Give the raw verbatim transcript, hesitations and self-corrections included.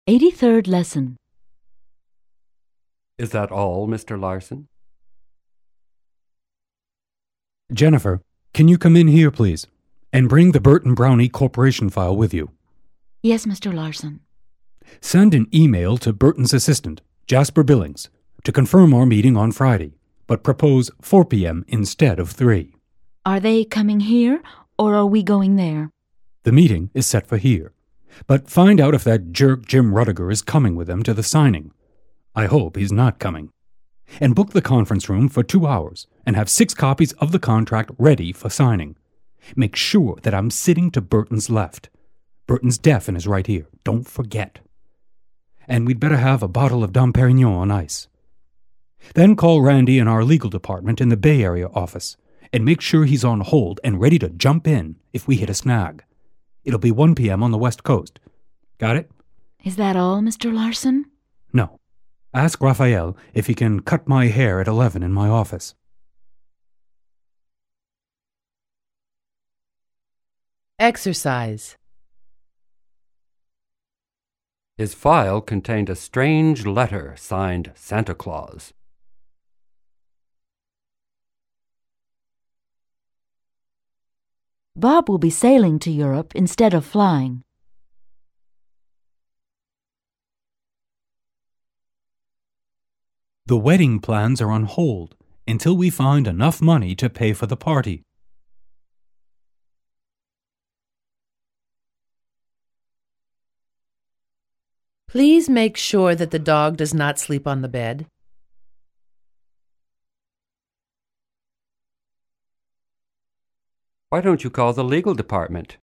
eighty-third lesson. Is that all, Mister Larson? Jennifer, can you come in here, please? And bring the Burton Brownie Corporation file with you. Yes, Mister Larson. Send an email to Burton's assistant, Jasper Billings, to confirm our meeting on Friday, but propose four p.m. instead of three. Are they coming here, or are we going there? The meeting is set for here, but find out if that jerk Jim Rudiger is coming with them to the signing. I hope he's not coming. And book the conference room for two hours and have six copies of the contract ready for signing. Make sure that I'm sitting to Burton's left. Burton's deaf and is right here. Don't forget. And we'd better have a bottle of Dom Perignon on ice. Then call Randy in our legal department in the Bay Area office and make sure he's on hold and ready to jump in if we hit a snag. It'll be one p.m. on the West Coast. Got it? Is that all, Mister Larson? No. Ask Raphael if he can cut my hair at eleven in my office. Exercise. His file contained a strange letter signed Santa Claus. Bob will be sailing to Europe instead of flying. The wedding plans are on hold until we find enough money to pay for the party. Please make sure that the dog does not sleep on the bed. Why don't you call the legal department